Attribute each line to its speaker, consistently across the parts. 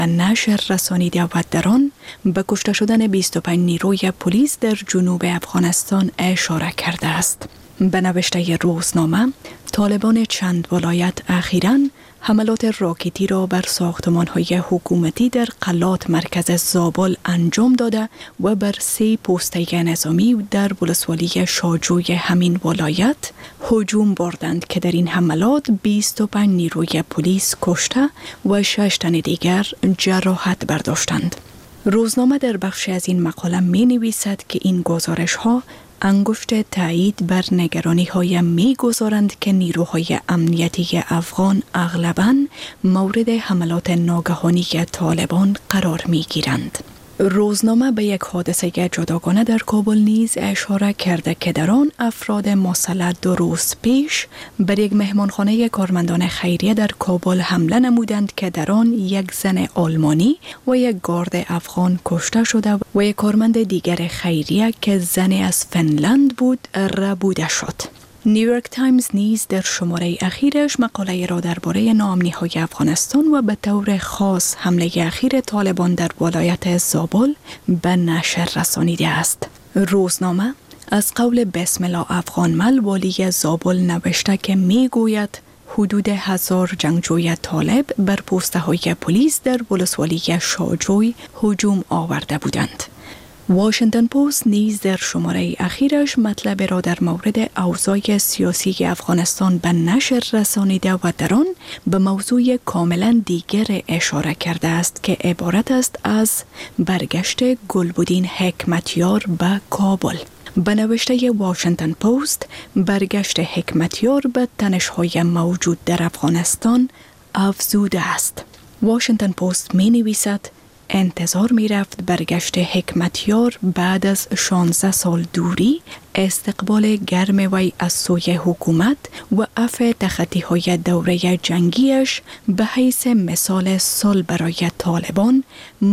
Speaker 1: نشر رسانیده و در آن به کشته شدن 25 نیروی پلیس در جنوب افغانستان اشاره کرده است. به نوشته روزنامه، طالبان چند ولایت اخیراً حملات راکتی را بر ساختمان‌های حکومتی در قلات مرکز زابل انجام داده و بر 3 پوسته نظامی در ولسوالی شاجوی همین ولایت هجوم بردند که در این حملات 25 نیروی پلیس کشته و 6 تن دیگر جراحت برداشتند. روزنامه در بخشی از این مقاله می نویسد که این گزارش‌ها انگشت تایید بر نگرانی‌های می‌گذارند که نیروهای امنیتی افغان اغلباً مورد حملات ناگهانی طالبان قرار می‌گیرند. روزنامه به یک حادثه جداگانه در کابل نیز اشاره کرده که در آن افراد مسلح 2 روز پیش بر یک مهمانخانه کارمندان خیریه در کابل حمله نمودند که در آن یک زن آلمانی و یک گارد افغان کشته شده و یک کارمند دیگر خیریه که زن از فنلند بود ربوده شد. نیویورک تایمز نیز در شماره اخیرش مقاله را درباره ناامنی‌های افغانستان و به طور خاص حمله اخیر طالبان در ولایت زابل به نشر رسانیده است. روزنامه از قول بسم الله افغانمل والی زابل نوشته که میگوید حدود 1000 جنگجوی طالب بر پوسته‌های پلیس در ولسوالی شاجوی هجوم آورده بودند. واشنگتن پست نیز در شماره اخیرش مطلب را در مورد اوضاع سیاسی افغانستان به نشر رسانیده و در آن به موضوع کاملا دیگر اشاره کرده است که عبارت است از برگشت گلبدین حکمتیار به کابل. به نوشته واشنگتن پست، برگشت حکمتیار به تنش‌های موجود در افغانستان افزوده است. واشنگتن پست می نویسد انتظار می رفت برگشت حکمتیار بعد از 16 سال دوری استقبال گرم وی از سوی حکومت و عفو تخطی‌های دوره جنگیش به حیث مثال صلح برای طالبان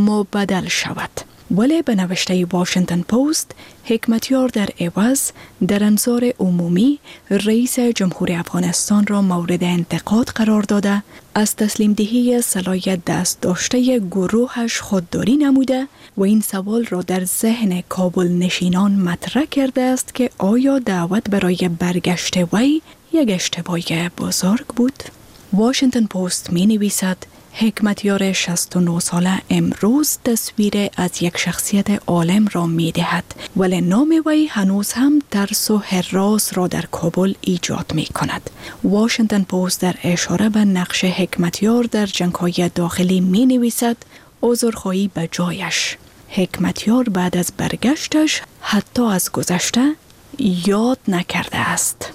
Speaker 1: مبدل شود. ولی به نوشته واشنگتن پست، حکمتیار در عوض در انظار عمومی رئیس جمهور افغانستان را مورد انتقاد قرار داده، از تسلیم دهی سلاح دست داشته گروهش خودداری نموده و این سوال را در ذهن کابل نشینان مطرح کرده است که آیا دعوت برای برگشت وی یک اشتباه بزرگ بود؟ واشنگتن پست می نویسد حکمتیار 69 ساله امروز تصویر از یک شخصیت عالم را می دهد، ولی نام وی هنوز هم ترس و هراس را در کابل ایجاد می کند. واشنگتن پست در اشاره به نقش حکمتیار در جنگ‌های داخلی می نویسد عذرخواهی به جایش. حکمتیار بعد از برگشتش حتی از گذشته یاد نکرده است.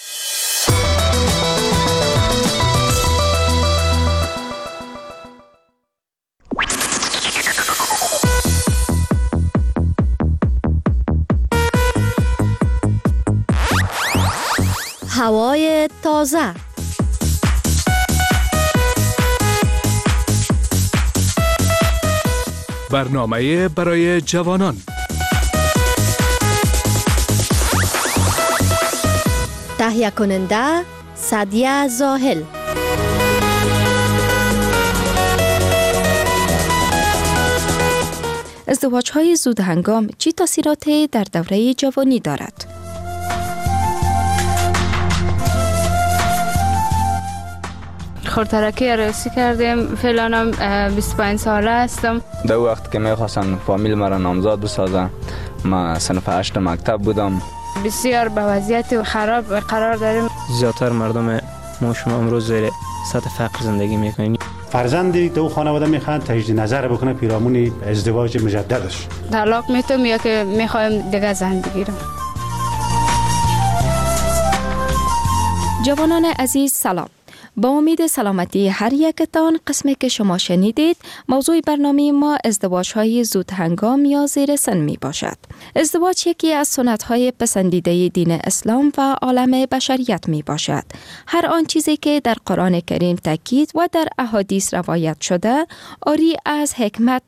Speaker 2: هوای تازه.
Speaker 3: برنامه برای جوانان.
Speaker 2: تهیه کننده سعدیه زاهل. ازدواج‌های زود هنگام چه تاثیراتی در دوره جوانی دارد؟
Speaker 4: خورترکی عروسی کردیم. فعلا هم 25 ساله هستم.
Speaker 5: در وقت که میخواستم فامیل مرا نامزاد بسازم، ما صنف 8 مکتب بودم.
Speaker 4: بسیار به وضعیت خراب قرار داریم.
Speaker 6: زیادتر مردم ما شما امروز زیر سطح فقر زندگی میکنیم.
Speaker 7: فرزندی تو خانواده میخوان تجدید نظر بکنه پیرامون ازدواج مجددش.
Speaker 4: طلاق میتونم یا که میخوایم دیگه زن بگیرم.
Speaker 2: جوانان عزیز سلام. با امید سلامتی هر یکتان، قسمی که شما شنیدید موضوع برنامه ما ازدواج‌های زود هنگام یا زیر سن می باشد. ازدواج یکی از سنت‌های پسندیده دین اسلام و عالم بشریت می باشد. هر آن چیزی که در قرآن کریم تاکید و در احادیث روایت شده عاری از حکمت نیست.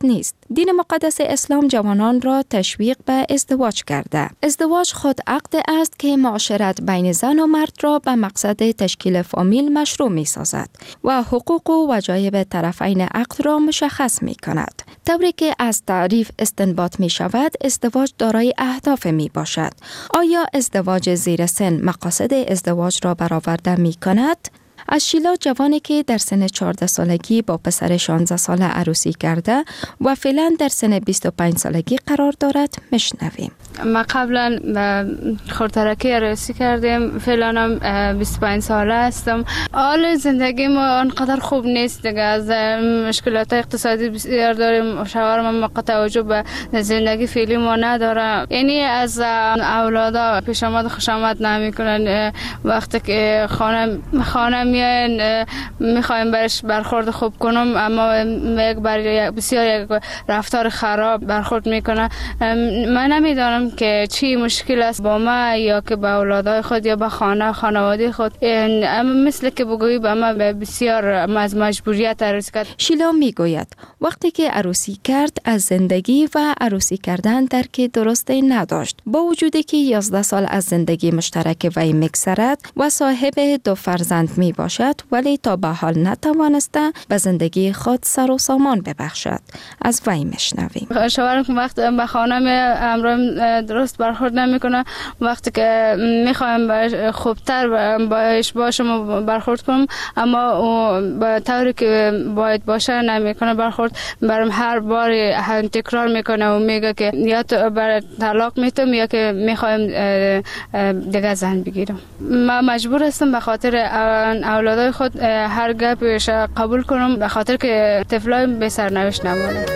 Speaker 2: دین مقدس اسلام جوانان را تشویق به ازدواج کرده. ازدواج خود عقد است که معاشرت بین زن و مرد را به مقصد تشکیل فامیل مشروع می سازد و حقوق و وجایب طرفین عقد را مشخص می کند. طوری که از تعریف استنباط می شود، ازدواج دارای اهداف می باشد. آیا ازدواج زیر سن مقاصد ازدواج را برآورده می کند؟ از شیلا، جوانی که در سن 14 سالگی با پسر 16 ساله عروسی کرده و فعلا در سن 25 سالگی قرار دارد، میشنویم.
Speaker 4: ما قبلا خردترکی عروسی کردیم، فعلا هم 25 ساله هستم. حال زندگی ما آنقدر خوب نیست دیگه، از مشکلات اقتصادی بسیار داریم. شوهرم ما توجه به زندگی فعلی ما نداره، یعنی از اولادا پیش آمد خوش آمد نمیکنن. وقتی که خانه میاین میخوایم برش برخورد خوب کنم، اما یک بسیار یک رفتار خراب برخورد میکنه. من نمیدانم که چی مشکل است با ما یا که با اولادای خود یا با خانواده خود. مثل که بگویی با ما بسیار از مجبوریت عروسی کرد.
Speaker 2: شیلا میگوید وقتی که عروسی کرد از زندگی و عروسی کردن درک درستی نداشت. با وجودی که 11 سال از زندگی مشترک وی میگذرد و صاحب 2 فرزند می باشد، ولی تا به حال نتوانسته به زندگی خود سر و سامان ببخشد. از وی میشنویم.
Speaker 4: شوهرم که وقت به خانه امرم درست برخورد نمیکنه، وقتی که میخوایم خوبتر باش باشم برخورد کنم، اما به طوری که باید باشه نمیکنه برخورد. برام هر بار تکرار میکنه و میگه که یا تو بر طلاق میتم یا که میخوایم دیگه زن بگیرم. ما مجبور هستم به خاطر اولادای خود هر گپش قبول کنم، به خاطر که طفلای به سرنوشت نمونه.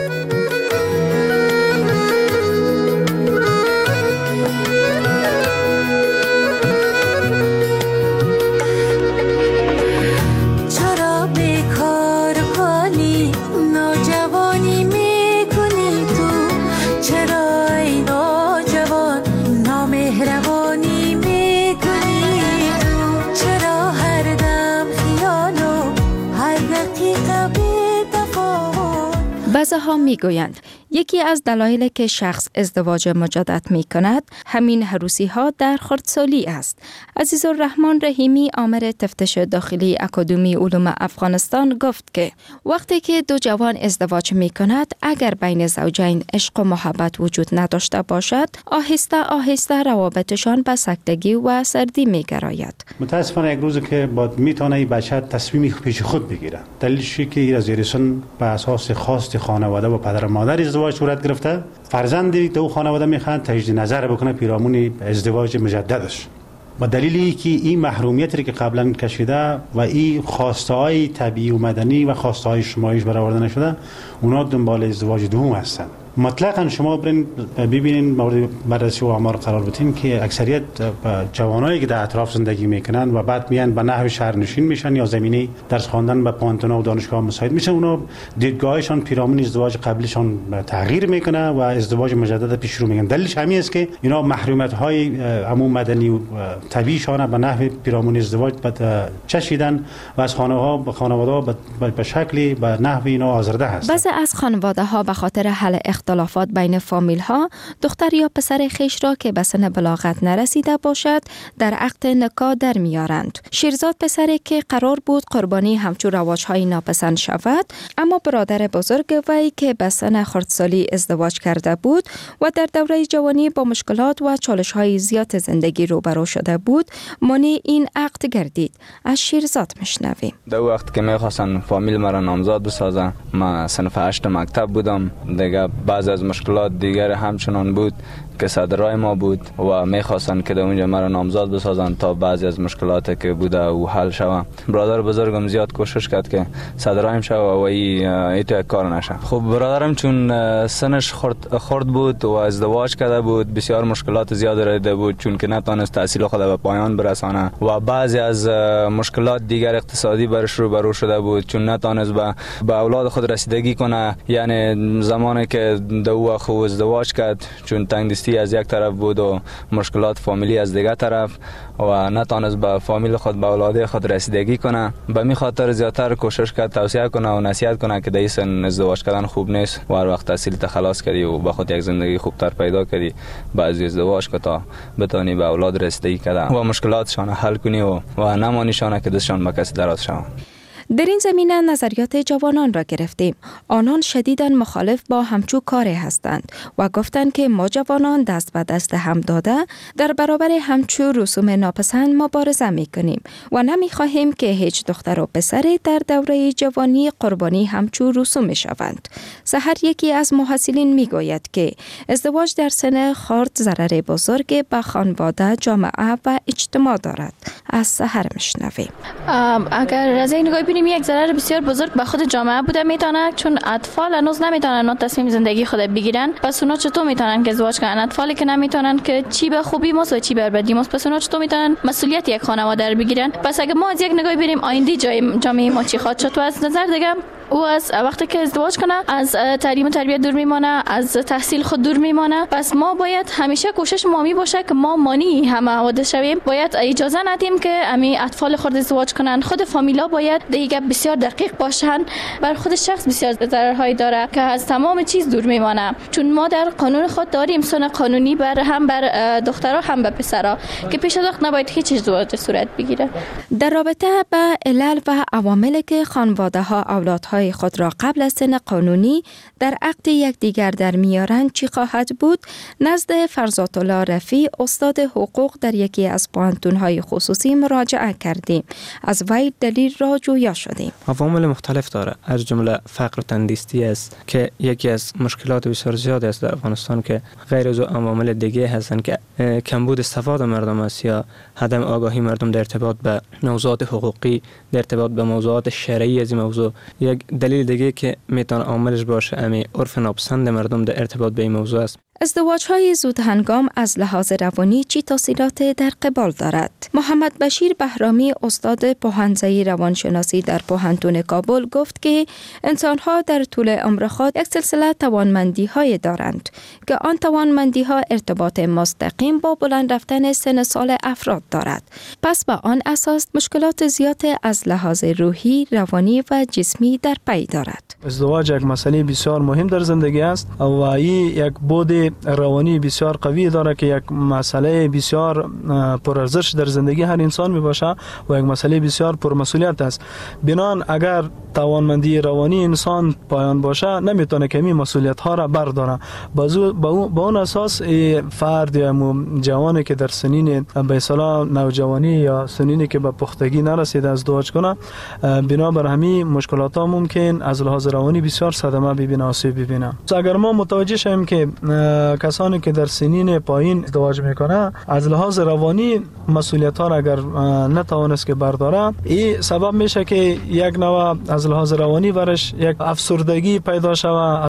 Speaker 2: بعضی‌ها میگویند یکی از دلایلی که شخص ازدواج مجدد می کند همین عروسی ها در خردسالی است. عزیزالرحمن رحیمی، آمر تفتیش داخلی اکادمی علوم افغانستان، گفت که وقتی که 2 جوان ازدواج می کند، اگر بین زوجین عشق و محبت وجود نداشته باشد، آهسته آهسته روابطشان به سکتگی و سردی می گراید.
Speaker 7: متاسفانه یک روز که میتونه این بچه تصمیمی پیش خود بگیره. دلیلش که این زیر سن به اساس خواست خانواده و پدر و مادر ازدواج صورت گرفته، فرزندی تو خانواده میخوان تجدید نظر بکنه پیرامون ازدواج مجددش. با دلیلی که این محرومیتی که قبلا کشیده و این خواستهای طبیعی و مدنی و خواستهای اجتماعی برآورده نشده، اونا دنبال ازدواج دوم هستن. مطلقاً شما ببینین مورد بررسی و آمار قرار بدین که اکثریت جوانایی که در اطراف زندگی میکنن و بعد میان به نحو شهرنشین میشن یا زمینه درس خواندن به پانتونا و دانشگاه مساعد میشن، اونا دیدگاهشان پیرامون ازدواج قبلیشان تغییر میکنه و ازدواج مجدد پیش رو میگن. دلیلش همین است که اینا محرومیت های عموم مدنی و طبیعیشان به نحو پیرامون ازدواج چشیدن و از خانواده به شکلی به نحو اینا آزرده هستند.
Speaker 2: بعضی از خانواده ها به خاطر حل اختلافات بین فامیل ها دختر یا پسر خیش را که به سن بلاغت نرسیده باشد در عقد نکاح در میارند. شیرزاد پسری که قرار بود قربانی همچون رواج‌های ناپسند شود، اما برادر بزرگ وی که به سن خردسالی ازدواج کرده بود و در دوره جوانی با مشکلات و چالش‌های زیاد زندگی روبرو شده بود، مانع این عقد گردید. از شیرزاد میشنویم.
Speaker 5: در وقت که می‌خواستن فامیل مرا نامزاد بسازن، ما صنف 8 مکتب بودم. دیگه بعض از مشکلات دیگر همچنان بود که صدرای ما بود و میخواستن که در اونجا مرا نامزاد بسازن تا بعضی از مشکلاتی که بوده و حل شوه. برادر بزرگم زیاد کوشش کرد که صدرایم شوه و ای تو کار نشه. خب برادرم چون سنش خرد بود و ازدواج کرده بود، بسیار مشکلات زیاد رده بود، چون که نتونست تحصیل خود به پایان برسانه و بعضی از مشکلات دیگر اقتصادی برش روبرو شده بود، چون نتونست به اولاد خود رسیدگی کنه. یعنی زمانی که دو خو ازدواج کرد، چون تنگ دستی دوستی از یک طرف بود و مشکلات فامیلی از دیگر طرف و نتونست به فامیل خود به اولاد خود رسیدگی کنه. به می خاطر زیاتر کوشش کرد توصیه کنه و نصیحت کنه که در این سن ازدواج کردن خوب نیست و هر وقت تحصیل خلاص کردی و به خود یک زندگی خوبتر پیدا کردی بعد ازدواج که تا بتونی به اولاد رسیدگی کردن و مشکلاتشان حل کنی و نمانیشان که دستشان به کسی دراز شوند.
Speaker 2: در این زمینه نظریات جوانان را گرفتیم. آنان شدیداً مخالف با همچو کار هستند و گفتند که ما جوانان دست به دست هم داده در برابر همچو رسوم ناپسند مبارزه می کنیم و نمی خواهیم که هیچ دختر و پسری در دوره جوانی قربانی همچو رسوم شوند. سحر یکی از محصلین می گوید که ازدواج در سن خرد ضرر بزرگی به خانواده، جامعه و اجتماع دارد. از سحر میشنویم.
Speaker 8: اگر از این نگاه ببینیم یک ضرر بسیار بزرگ به خود جامعه بوده میتونه، چون اطفال هنوز نمیتونن تصمیم زندگی خود بگیرن. پس اونا چطور میتونن که ازدواج کنن؟ اطفالی که نمیتونن که چی به خوبی ماست و چی به بدی ماست، پس اونا چطور میتونن مسئولیت یک خانواده رو بگیرن؟ پس اگه ما از یک نگاه ببینیم آینده جامعه ما چی خواهد شد، و از نظر دیگه او از وقتی که ازدواج کنه از تعلیم و تربیت دور میمانه، از تحصیل خود دور میمانه. پس ما باید همیشه کوشش ما می باشه که ما مانی همه حوادث شویم. باید اجازه ندیم که امی اطفال خود ازدواج کنن. خود فامیلا باید دیگه بسیار دقیق باشن. بر خود شخص بسیار ضررهایی داره که از تمام چیز دور میمانه، چون ما در قانون خود داریم سن قانونی هم بر دخترها هم به پسرها که پیش از وقت نباید هیچ ازدواج صورت بگیره.
Speaker 2: در رابطه با علل و عواملی که خانواده ها اولادهای خود را قبل از سن قانونی در عقد یکدیگر در میارند چی خواهد بود؟ نزد فرزاد الله رفیع استاد حقوق در یکی از پوهنتون‌های خصوصی مراجعه کردیم. از وی دلیل را جویا شدیم.
Speaker 6: عوامل مختلف داره، از جمله فقر و تندرستی است که یکی از مشکلات بسیار زیاد است در افغانستان که غیر از عوامل دیگه هستند که کمبود استفاده مردم است یا عدم آگاهی مردم در ارتباط به موضوعات حقوقی، در ارتباط به موضوعات شرعی از این موضوع. یک دلیل دیگه که میتونه عاملش باشه امی عرف ناپسند مردم در ارتباط به این موضوع است.
Speaker 2: ازدواج‌های زود هنگام از لحاظ روانی چی تاثیرات در قبال دارد؟ محمد بشیر بهرامی استاد پوهنځی روانشناسی در پوهنتون کابل گفت که انسان‌ها در طول عمر خود یک سلسله توانمندی‌های دارند که آن توانمندی‌ها ارتباط مستقیم با بلند رفتن سن سال افراد دارد. پس با آن اساس مشکلات زیاد از لحاظ روحی، روانی و جسمی در پی دارد.
Speaker 9: ازدواج یک مسئله بسیار مهم در زندگی است و این یک بود روانی بسیار قوی داره که یک مسئله بسیار پرارزش در زندگی هر انسان می باشه و یک مسئله بسیار پرمسئولیت است. بنان اگر توانمندی روانی انسان پایان باشه نمیتونه که این مسئولیت ها را برداره. با اون اساس فرد یا جوانی که در سنین به اصطلاح نوجوانی یا سنینی که به پختگی نرسیده ازدواج کنه، بنابر همین مشکلات ها ممکن از لحاظ روانی بسیار صدمه ببینه، آسیب ببینه. اگر ما متوجه شیم که کسانی که در سنین پایین ازدواج میکنه از لحاظ روانی مسئولیت ها را اگر نتوانست که برداره، این سبب میشه که یک نوع از لحاظ روانی برش یک افسردگی پیدا شود.